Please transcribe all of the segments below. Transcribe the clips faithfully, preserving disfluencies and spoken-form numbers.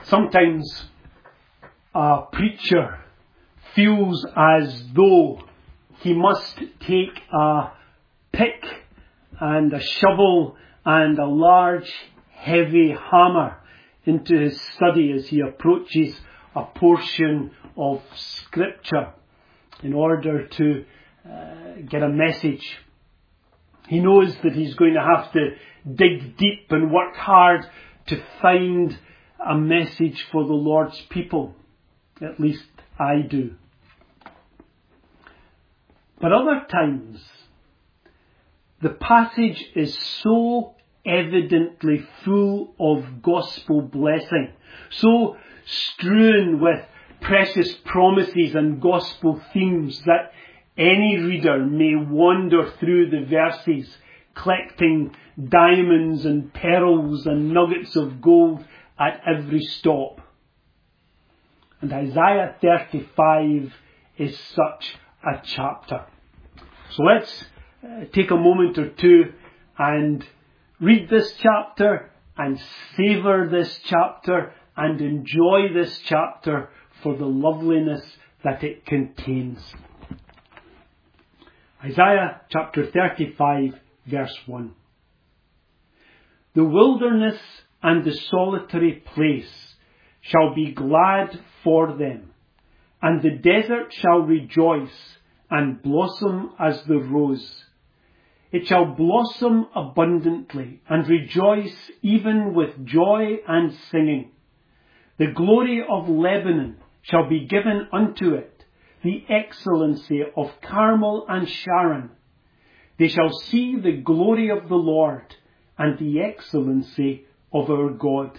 Sometimes a preacher feels as though he must take a pick and a shovel and a large heavy hammer into his study as he approaches a portion of Scripture in order to uh, get a message. He knows that he's going to have to dig deep and work hard to find a message for the Lord's people. At least I do. But other times, the passage is so evidently full of gospel blessing, so strewn with precious promises and gospel themes that any reader may wander through the verses, collecting diamonds and pearls and nuggets of gold at every stop. And Isaiah thirty-five is such a chapter. So let's uh, take a moment or two and read this chapter and savour this chapter and enjoy this chapter for the loveliness that it contains. Isaiah chapter thirty-five, verse one. The wilderness and the solitary place shall be glad for them, and the desert shall rejoice and blossom as the rose. It shall blossom abundantly and rejoice even with joy and singing. The glory of Lebanon shall be given unto it, the excellency of Carmel and Sharon. They shall see the glory of the Lord and the excellency of our God.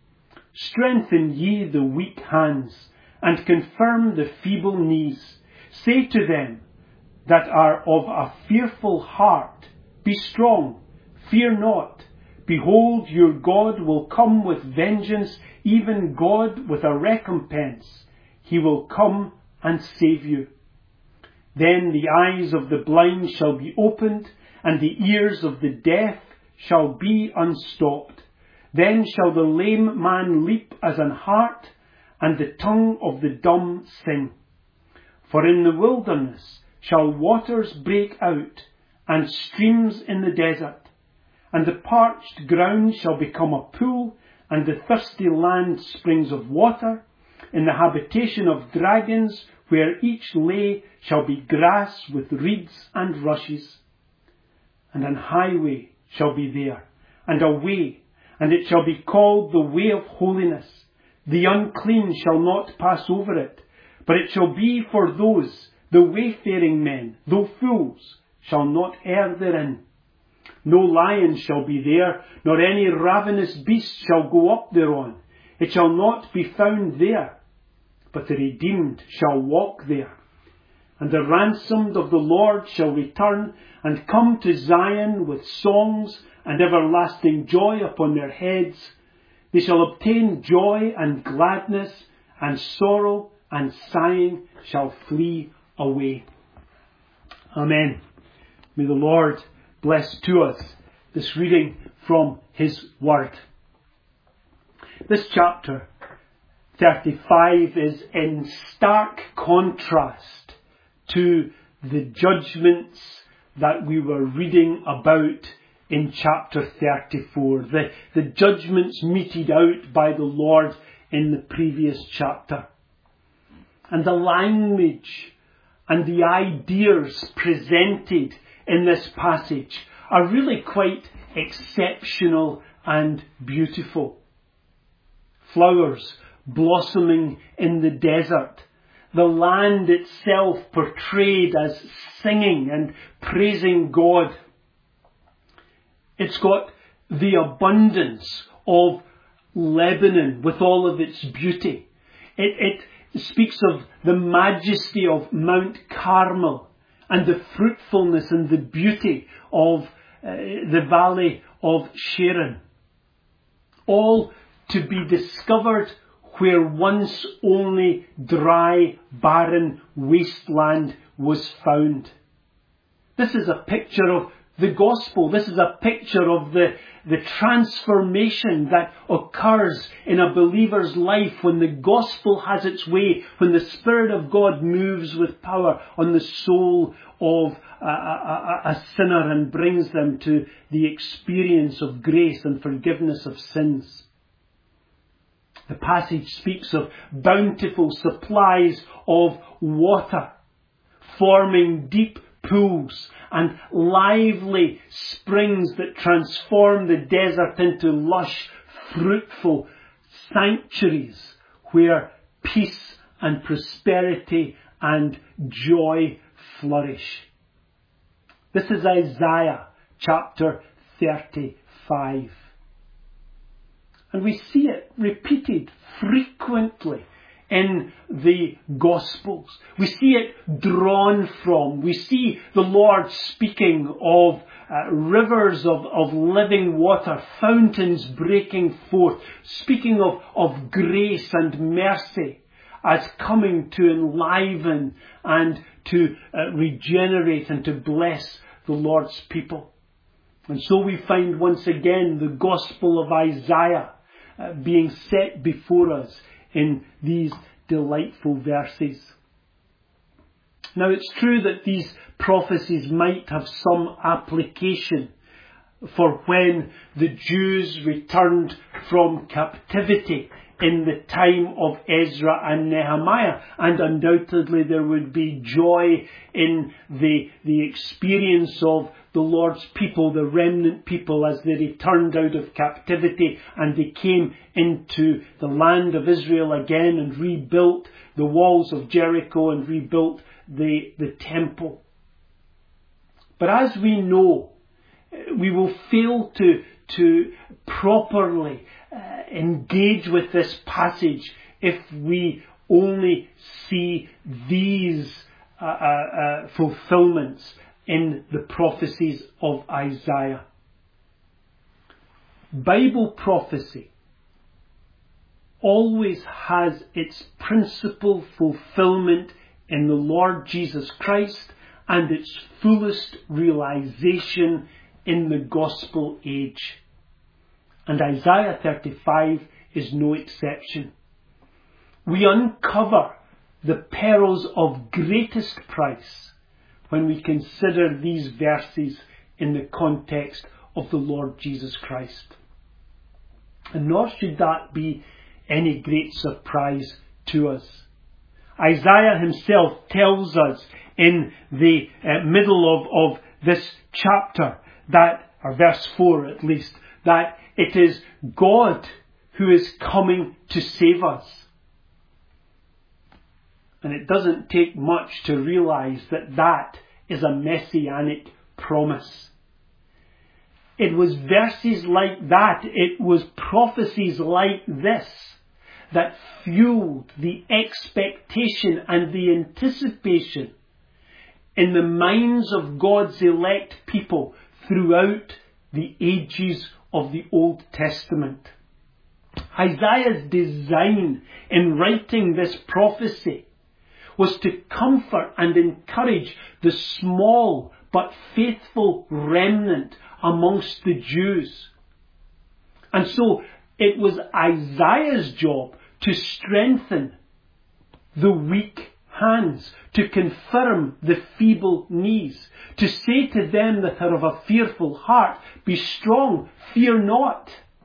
Strengthen ye the weak hands, and confirm the feeble knees. Say to them that are of a fearful heart, Be strong, fear not. Behold, your God will come with vengeance, even God with a recompense. He will come and save you. Then the eyes of the blind shall be opened, and the ears of the deaf shall be unstopped. Then shall the lame man leap as an hart, and the tongue of the dumb sing. For in the wilderness shall waters break out, and streams in the desert. And the parched ground shall become a pool, and the thirsty land springs of water. In the habitation of dragons, where each lay, shall be grass with reeds and rushes. And an highway shall be there, and a way, and it shall be called the way of holiness. The unclean shall not pass over it, but it shall be for those, the wayfaring men, though fools, shall not err therein. No lion shall be there, nor any ravenous beast shall go up thereon. It shall not be found there, but the redeemed shall walk there. And the ransomed of the Lord shall return, and come to Zion with songs and everlasting joy upon their heads. They shall obtain joy and gladness, and sorrow and sighing shall flee away. Amen. May the Lord bless to us this reading from His Word. This chapter thirty-five is in stark contrast to the judgments that we were reading about in chapter thirty-four. The, the judgments meted out by the Lord in the previous chapter. And the language and the ideas presented in this passage are really quite exceptional and beautiful. Flowers blossoming in the desert. The land itself portrayed as singing and praising God. It's got the abundance of Lebanon with all of its beauty. It, it speaks of the majesty of Mount Carmel and the fruitfulness and the beauty of uh, the valley of Sharon. All to be discovered where once only dry, barren wasteland was found. This is a picture of the gospel. This is a picture of the, the transformation that occurs in a believer's life when the gospel has its way, when the Spirit of God moves with power on the soul of a, a, a sinner and brings them to the experience of grace and forgiveness of sins. The passage speaks of bountiful supplies of water, forming deep pools and lively springs that transform the desert into lush, fruitful sanctuaries where peace and prosperity and joy flourish. This is Isaiah chapter thirty-five. And we see it repeated frequently in the Gospels. We see it drawn from. We see the Lord speaking of uh, rivers of, of living water, fountains breaking forth, speaking of, of grace and mercy as coming to enliven and to uh, regenerate and to bless the Lord's people. And so we find once again the Gospel of Isaiah uh, being set before us in these delightful verses. Now it's true that these prophecies might have some application for when the Jews returned from captivity in the time of Ezra and Nehemiah, and undoubtedly there would be joy in the, the experience of the Lord's people, the remnant people, as they returned out of captivity and they came into the land of Israel again and rebuilt the walls of Jericho and rebuilt the, the temple. But as we know, we will fail to, to properly uh, engage with this passage if we only see these uh, uh, uh, fulfillments in the prophecies of Isaiah. Bible prophecy always has its principal fulfillment in the Lord Jesus Christ and its fullest realization in the gospel age. And Isaiah thirty-five is no exception. We uncover the pearls of greatest price when we consider these verses in the context of the Lord Jesus Christ. And nor should that be any great surprise to us. Isaiah himself tells us in the uh, middle of, of this chapter that, or verse four at least, that it is God who is coming to save us. And it doesn't take much to realize that that is a messianic promise. It was verses like that, it was prophecies like this that fueled the expectation and the anticipation in the minds of God's elect people throughout the ages of the Old Testament. Isaiah's design in writing this prophecy was to comfort and encourage the small but faithful remnant amongst the Jews. And so it was Isaiah's job to strengthen the weak hands, to confirm the feeble knees, to say to them that are of a fearful heart, be strong, fear not.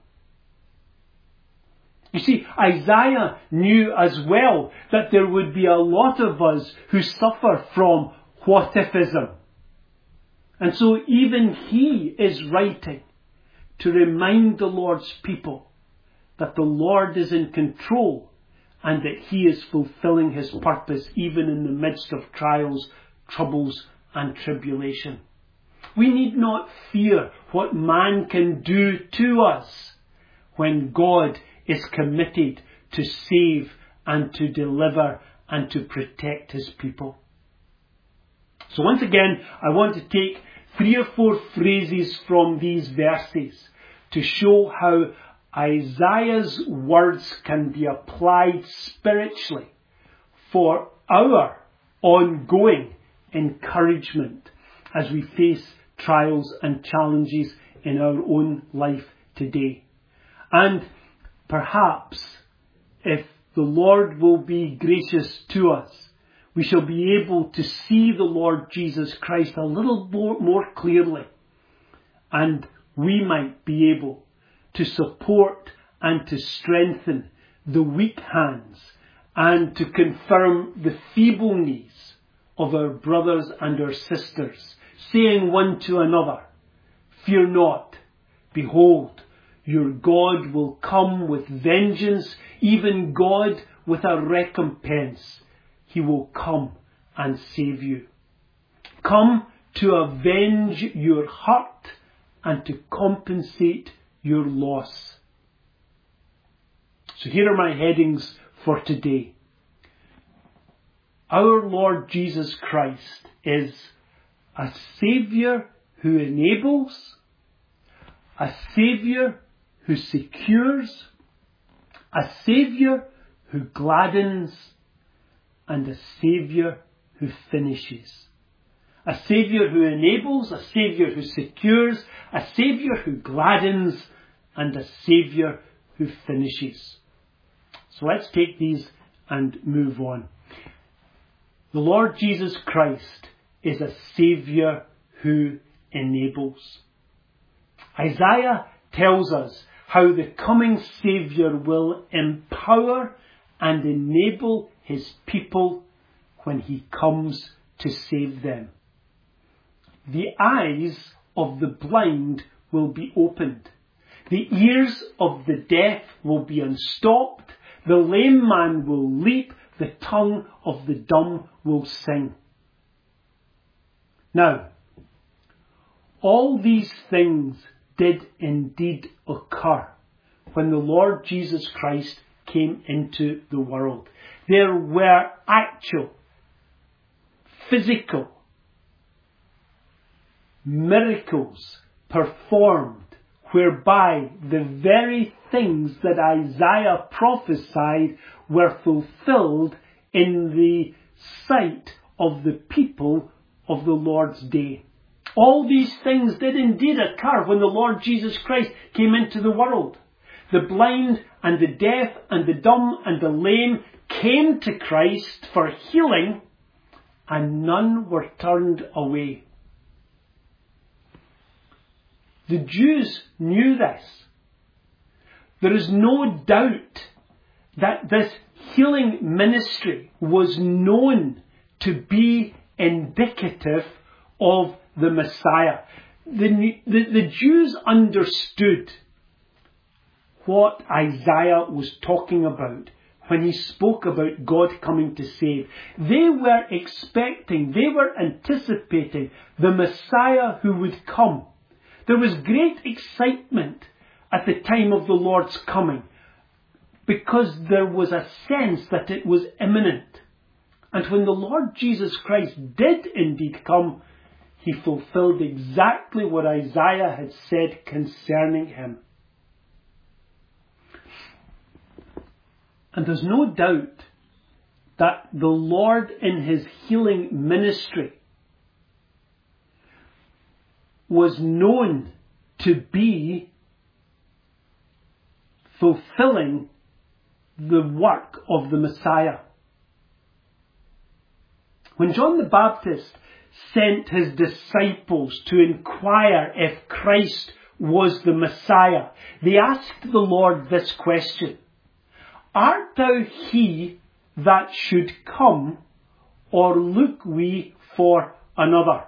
You see, Isaiah knew as well that there would be a lot of us who suffer from what-ifism. And so even he is writing to remind the Lord's people that the Lord is in control and that he is fulfilling his purpose even in the midst of trials, troubles and tribulation. We need not fear what man can do to us when God is committed to save and to deliver and to protect his people. So once again, I want to take three or four phrases from these verses to show how Isaiah's words can be applied spiritually for our ongoing encouragement as we face trials and challenges in our own life today. And perhaps, if the Lord will be gracious to us, we shall be able to see the Lord Jesus Christ a little more, more clearly. And we might be able to support and to strengthen the weak hands and to confirm the feeble knees of our brothers and our sisters, saying one to another, "Fear not, behold, your God will come with vengeance, even God with a recompense. He will come and save you. Come to avenge your hurt and to compensate your loss." So here are my headings for today. Our Lord Jesus Christ is a Saviour who enables, a Saviour who secures, a Saviour who gladdens, and a Saviour who finishes. A Saviour who enables, a Saviour who secures, a Saviour who gladdens, and a Saviour who finishes. So let's take these and move on. The Lord Jesus Christ is a Saviour who enables. Isaiah tells us how the coming Saviour will empower and enable his people when he comes to save them. The eyes of the blind will be opened. The ears of the deaf will be unstopped. The lame man will leap. The tongue of the dumb will sing. Now, all these things did indeed occur when the Lord Jesus Christ came into the world. There were actual, physical miracles performed whereby the very things that Isaiah prophesied were fulfilled in the sight of the people of the Lord's day. All these things did indeed occur when the Lord Jesus Christ came into the world. The blind and the deaf and the dumb and the lame came to Christ for healing, and none were turned away. The Jews knew this. There is no doubt that this healing ministry was known to be indicative of the Messiah. The, the, the Jews understood what Isaiah was talking about when he spoke about God coming to save. They were expecting, they were anticipating the Messiah who would come. There was great excitement at the time of the Lord's coming because there was a sense that it was imminent. And when the Lord Jesus Christ did indeed come, he fulfilled exactly what Isaiah had said concerning him. And there's no doubt that the Lord in his healing ministry was known to be fulfilling the work of the Messiah. When John the Baptist sent his disciples to inquire if Christ was the Messiah, they asked the Lord this question: "Art thou he that should come, or look we for another?"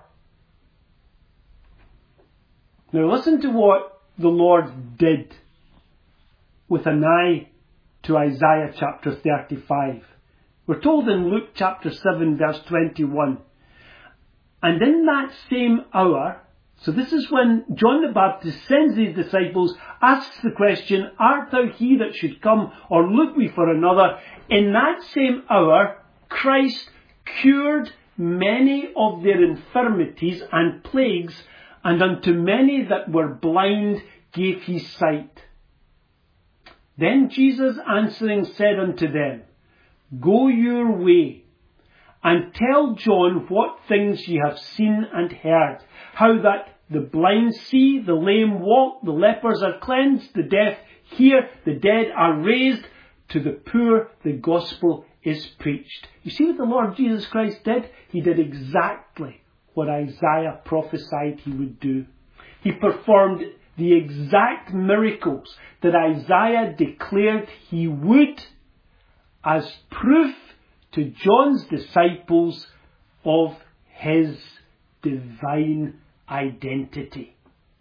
Now listen to what the Lord did with an eye to Isaiah chapter thirty-five. We're told in Luke chapter seven verse twenty-one, "And in that same hour," so this is when John the Baptist sends his disciples, asks the question, "Art thou he that should come, or look we for another?" In that same hour, Christ cured many of their infirmities and plagues, and unto many that were blind gave he sight. Then Jesus answering said unto them, "Go your way, and tell John what things ye have seen and heard, how that the blind see, the lame walk, the lepers are cleansed, the deaf hear, the dead are raised, to the poor the gospel is preached. You see what the Lord Jesus Christ did? He did exactly what Isaiah prophesied he would do. He performed the exact miracles that Isaiah declared he would, as proof to John's disciples of his divine identity.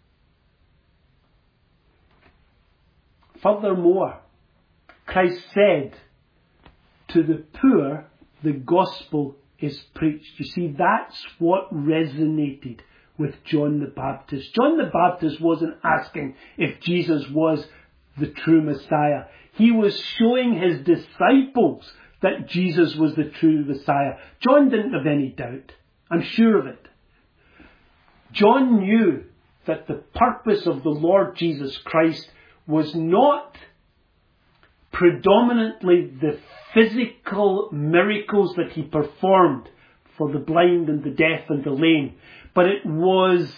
Furthermore, Christ said, to the poor the gospel is preached. You see, that's what resonated with John the Baptist. John the Baptist wasn't asking if Jesus was the true Messiah. He was showing his disciples that Jesus was the true Messiah. John didn't have any doubt. I'm sure of it. John knew that the purpose of the Lord Jesus Christ was not predominantly the physical miracles that he performed for the blind and the deaf and the lame, but it was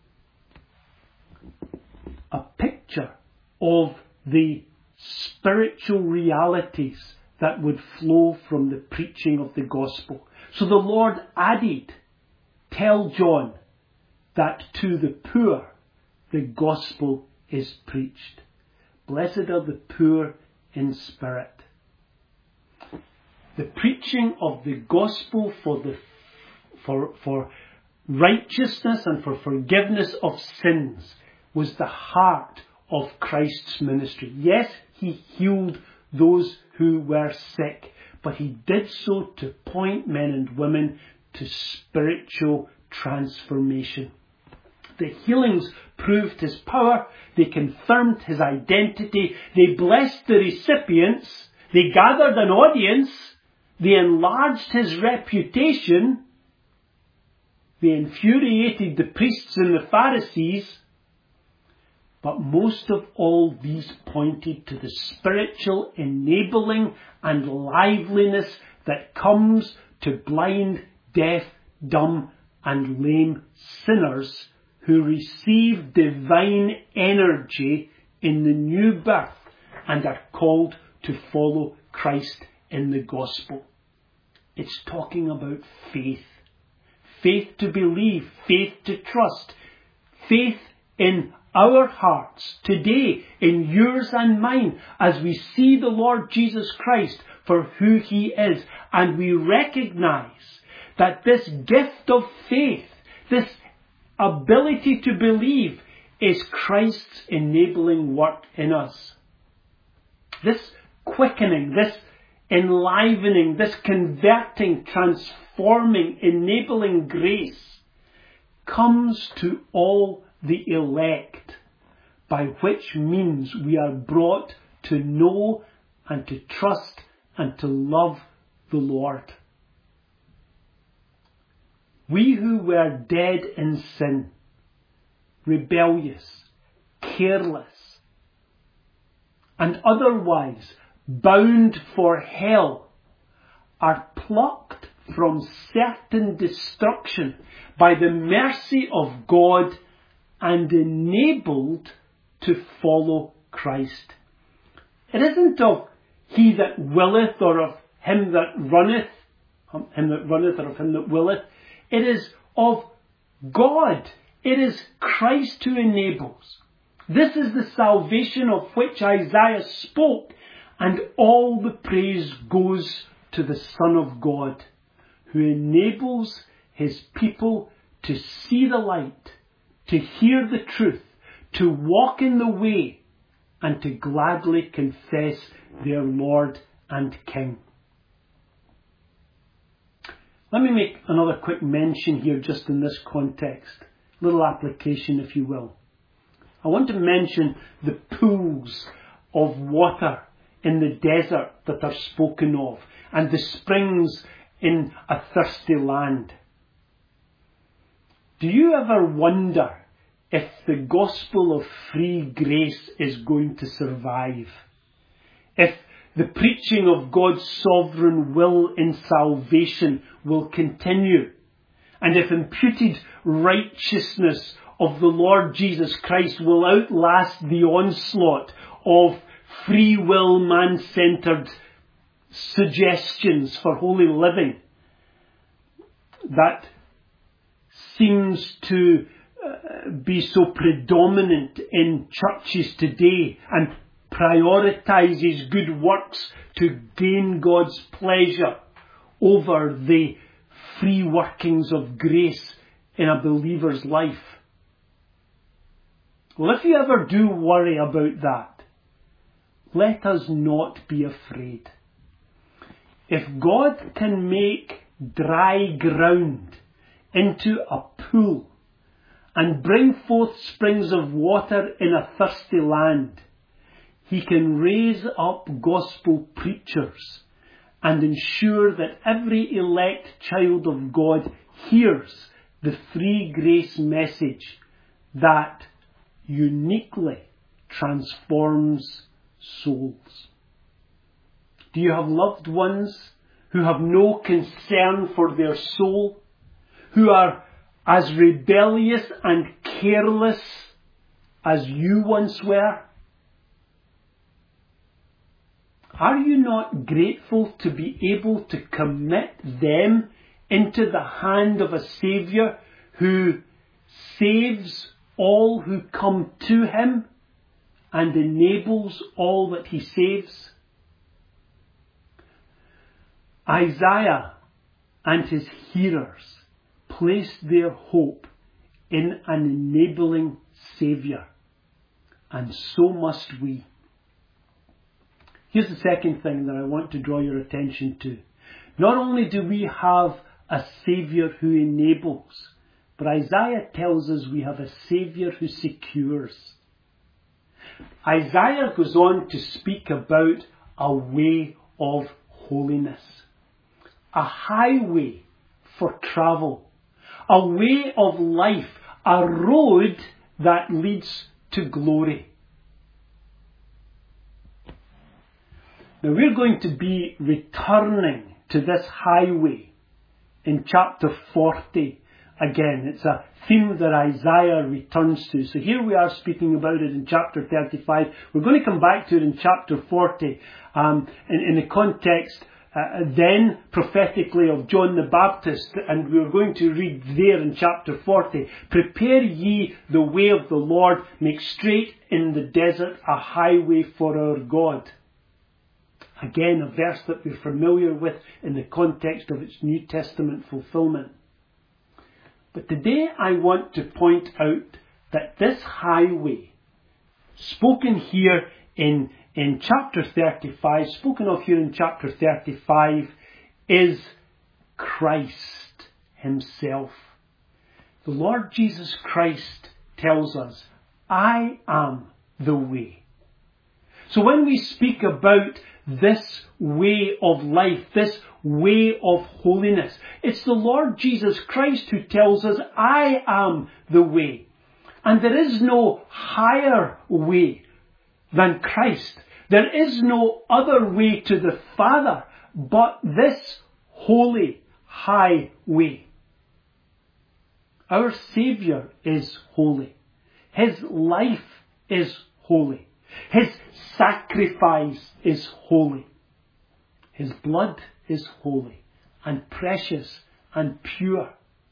a picture of the spiritual realities that would flow from the preaching of the gospel. So the Lord added, tell John that to the poor the gospel is preached. Blessed are the poor in spirit. The preaching of the gospel for the for for righteousness and for forgiveness of sins was the heart of Christ's ministry. Yes, he healed those who were sick, but he did so to point men and women to spiritual transformation. The healings proved his power. They confirmed his identity. They blessed the recipients. They gathered an audience. They enlarged his reputation. They infuriated the priests and the Pharisees. But most of all, these pointed to the spiritual enabling and liveliness that comes to blind, deaf, dumb, and lame sinners who receive divine energy in the new birth and are called to follow Christ in the gospel. It's talking about faith. Faith to believe, faith to trust, faith in our hearts today, in yours and mine, as we see the Lord Jesus Christ for who he is, and we recognize that this gift of faith, this ability to believe, is Christ's enabling work in us. This quickening, this enlivening, this converting, transforming, enabling grace comes to all the elect, by which means we are brought to know and to trust and to love the Lord. We who were dead in sin, rebellious, careless, and otherwise bound for hell, are plucked from certain destruction by the mercy of God and enabled to follow Christ. It isn't of he that willeth or of him that runneth, him that runneth or of him that willeth. It is of God. It is Christ who enables. This is the salvation of which Isaiah spoke, and all the praise goes to the Son of God, who enables his people to see the light, to hear the truth, to walk in the way, and to gladly confess their Lord and King. Let me make another quick mention here just in this context. Little application, if you will. I want to mention the pools of water in the desert that are spoken of, and the springs in a thirsty land. Do you ever wonder if the gospel of free grace is going to survive? If the preaching of God's sovereign will in salvation will continue? And if imputed righteousness of the Lord Jesus Christ will outlast the onslaught of free will, man-centered suggestions for holy living that seems to uh, be so predominant in churches today and prioritizes good works to gain God's pleasure over the free workings of grace in a believer's life. Well, if you ever do worry about that, let us not be afraid. If God can make dry ground into a pool and bring forth springs of water in a thirsty land, He can raise up gospel preachers and ensure that every elect child of God hears the free grace message that uniquely transforms souls. Do you have loved ones who have no concern for their soul, who are as rebellious and careless as you once were? Are you not grateful to be able to commit them into the hand of a Saviour who saves all who come to Him and enables all that He saves? Isaiah and his hearers placed their hope in an enabling Saviour, and so must we. Here's the second thing that I want to draw your attention to. Not only do we have a Saviour who enables, but Isaiah tells us we have a Saviour who secures. Isaiah goes on to speak about a way of holiness, a highway for travel, a way of life, a road that leads to glory. Now we're going to be returning to this highway in chapter forty again. It's a theme that Isaiah returns to. So here we are speaking about it in chapter thirty-five. We're going to come back to it in chapter forty um, in, in the context uh, then prophetically of John the Baptist, and we're going to read there in chapter forty, "Prepare ye the way of the Lord, make straight in the desert a highway for our God." Again, a verse that we're familiar with in the context of its New Testament fulfillment. But today I want to point out that this highway, spoken here in, in chapter thirty-five, spoken of here in chapter thirty-five, is Christ Himself. The Lord Jesus Christ tells us, "I am the way." So when we speak about this way of life, this way of holiness, it's the Lord Jesus Christ who tells us, "I am the way." And there is no higher way than Christ. There is no other way to the Father but this holy, high way. Our Saviour is holy. His life is holy. His sacrifice is holy. His blood is holy and precious and pure.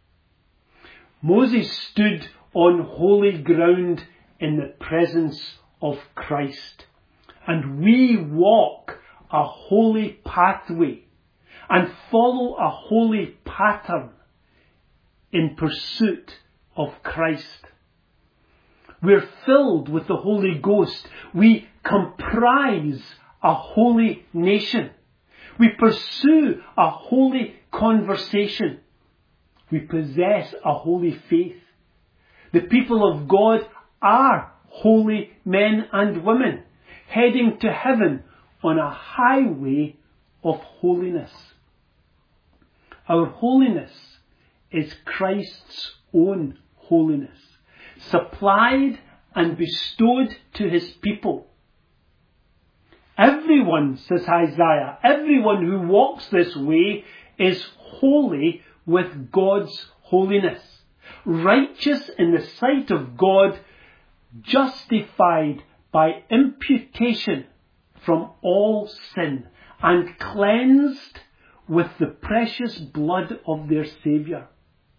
Moses stood on holy ground in the presence of Christ, and we walk a holy pathway and follow a holy pattern in pursuit of Christ. We're filled with the Holy Ghost. We comprise a holy nation. We pursue a holy conversation. We possess a holy faith. The people of God are holy men and women heading to heaven on a highway of holiness. Our holiness is Christ's own holiness, supplied and bestowed to His people. Everyone, says Isaiah, everyone who walks this way is holy with God's holiness. righteous in the sight of God, justified by imputation from all sin, and cleansed with the precious blood of their Saviour.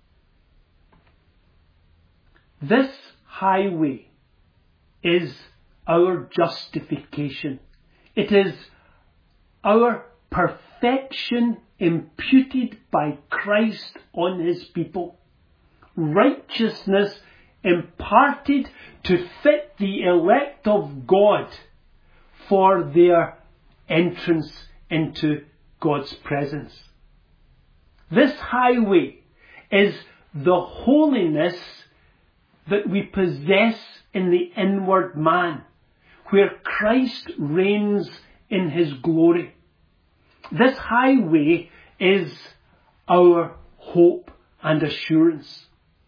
This highway is our justification. It is our perfection imputed by Christ on his people. Righteousness imparted to fit the elect of God for their entrance into God's presence. This highway is the holiness that we possess in the inward man, where Christ reigns in his glory. This highway is our hope and assurance.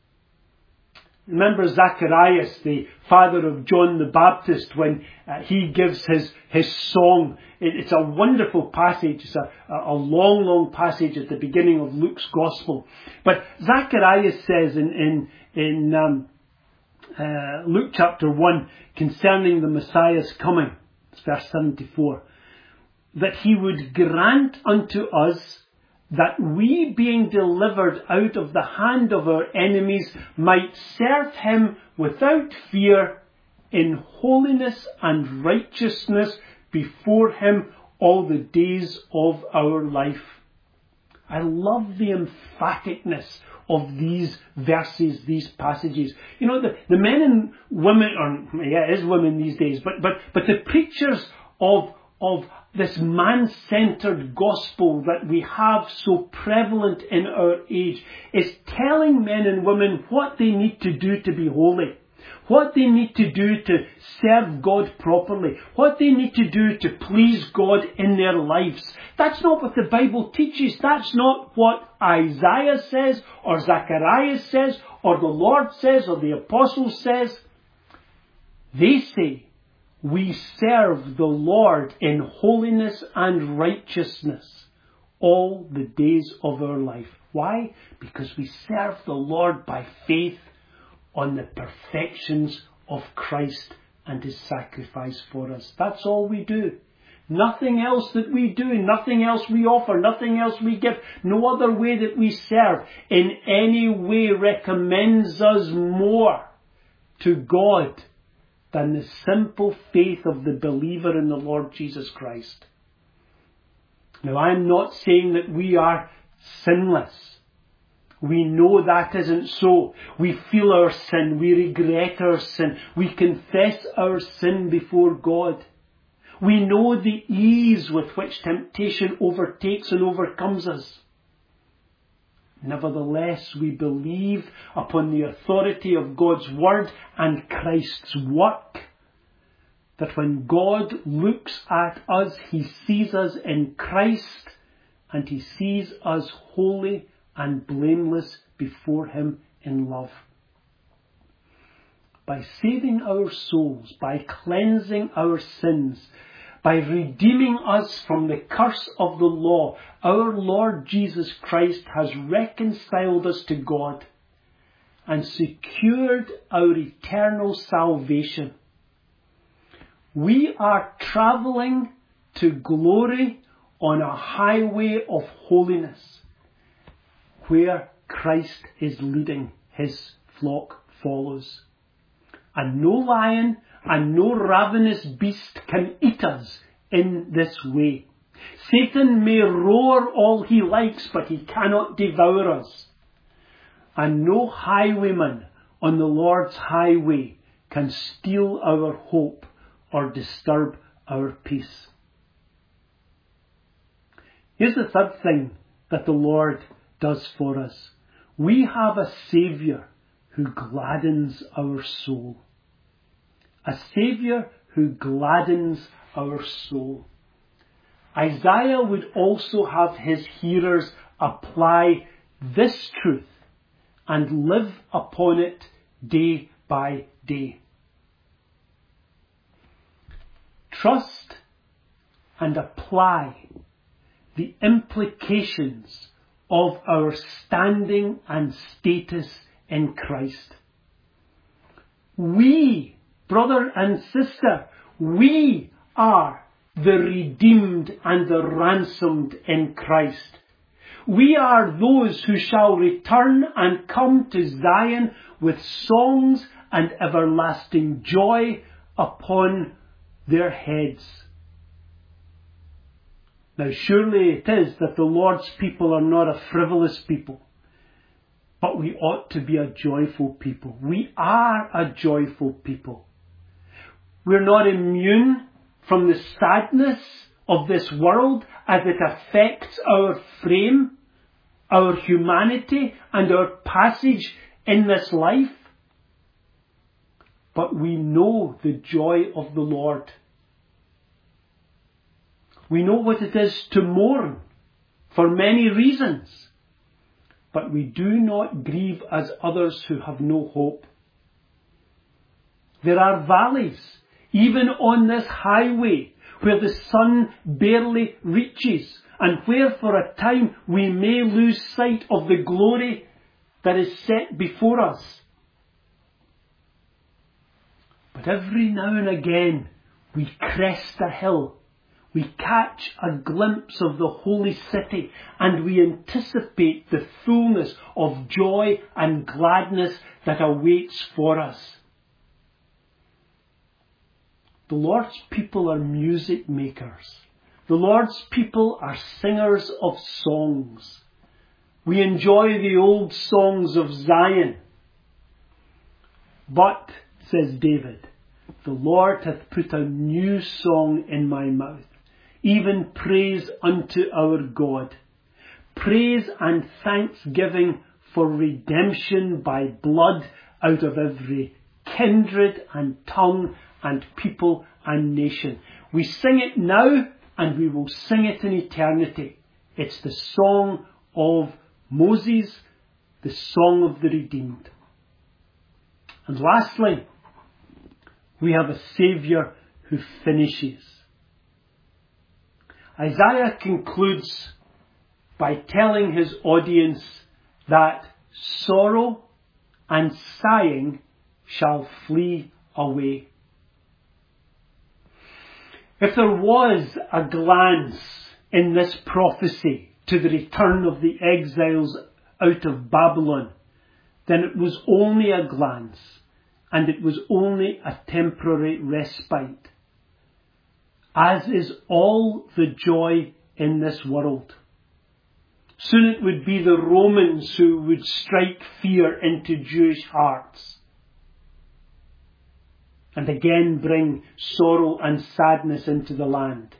Remember Zacharias, the father of John the Baptist, when uh, he gives his, his song. It, it's a wonderful passage. It's a, a long, long passage at the beginning of Luke's Gospel. But Zacharias says in, in, in um, uh, Luke chapter one, concerning the Messiah's coming, it's verse seventy-four, that he would grant unto us that we, being delivered out of the hand of our enemies, might serve him without fear, in holiness and righteousness before him all the days of our life. I love the emphaticness of these verses, these passages. You know, the, the men and women, or yeah, it is women these days, but but but the preachers of of this man-centered gospel that we have so prevalent in our age is telling men and women what they need to do to be holy, what they need to do to serve God properly, what they need to do to please God in their lives. That's not what the Bible teaches. That's not what Isaiah says, or Zacharias says, or the Lord says, or the Apostle says. They say, we serve the Lord in holiness and righteousness all the days of our life. Why? Because we serve the Lord by faith on the perfections of Christ and his sacrifice for us. That's all we do. Nothing else that we do, nothing else we offer, nothing else we give, no other way that we serve in any way recommends us more to God than the simple faith of the believer in the Lord Jesus Christ. Now, I'm not saying that we are sinless. We know that isn't so. We feel our sin. We regret our sin. We confess our sin before God. We know the ease with which temptation overtakes and overcomes us. Nevertheless, we believe upon the authority of God's word and Christ's work, that when God looks at us, he sees us in Christ, and he sees us holy and blameless before him in love. By saving our souls, by cleansing our sins, by redeeming us from the curse of the law, our Lord Jesus Christ has reconciled us to God and secured our eternal salvation. We are travelling to glory on a highway of holiness, where Christ is leading, his flock follows. And no lion and no ravenous beast can eat us in this way. Satan may roar all he likes, but he cannot devour us. And no highwayman on the Lord's highway can steal our hope or disturb our peace. Here's the third thing that the Lord does for us. We have a Saviour who gladdens our soul. A Saviour who gladdens our soul. Isaiah would also have his hearers apply this truth and live upon it day by day. Trust and apply the implications of our standing and status in Christ. We, brother and sister, we are the redeemed and the ransomed in Christ. We are those who shall return and come to Zion with songs and everlasting joy upon their heads. Now surely it is that the Lord's people are not a frivolous people, but we ought to be a joyful people. We are a joyful people. We're not immune from the sadness of this world as it affects our frame, our humanity, and our passage in this life. But we know the joy of the Lord. We know what it is to mourn for many reasons, but we do not grieve as others who have no hope. There are valleys, even on this highway, where the sun barely reaches, and where for a time we may lose sight of the glory that is set before us. But every now and again we crest a hill, we catch a glimpse of the holy city, and we anticipate the fullness of joy and gladness that awaits for us. The Lord's people are music makers. The Lord's people are singers of songs. We enjoy the old songs of Zion. But, says David, the Lord hath put a new song in my mouth, even praise unto our God. Praise and thanksgiving for redemption by blood out of every kindred and tongue and people and nation. We sing it now and we will sing it in eternity. It's the song of Moses, the song of the redeemed. And lastly, we have a Saviour who finishes. Isaiah concludes by telling his audience that sorrow and sighing shall flee away. If there was a glance in this prophecy to the return of the exiles out of Babylon, then it was only a glance, and it was only a temporary respite, as is all the joy in this world. Soon it would be the Romans who would strike fear into Jewish hearts, and again bring sorrow and sadness into the land.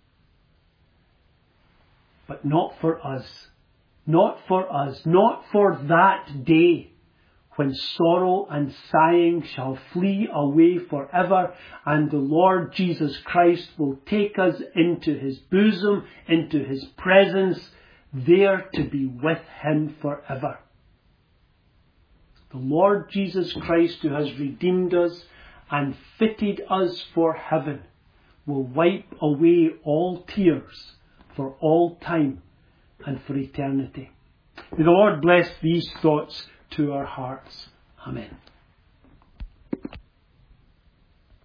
But not for us, not for us, not for that day when sorrow and sighing shall flee away forever, and the Lord Jesus Christ will take us into his bosom, into his presence, there to be with him forever. The Lord Jesus Christ, who has redeemed us and fitted us for heaven, will wipe away all tears for all time and for eternity. May the Lord bless these thoughts to our hearts. Amen.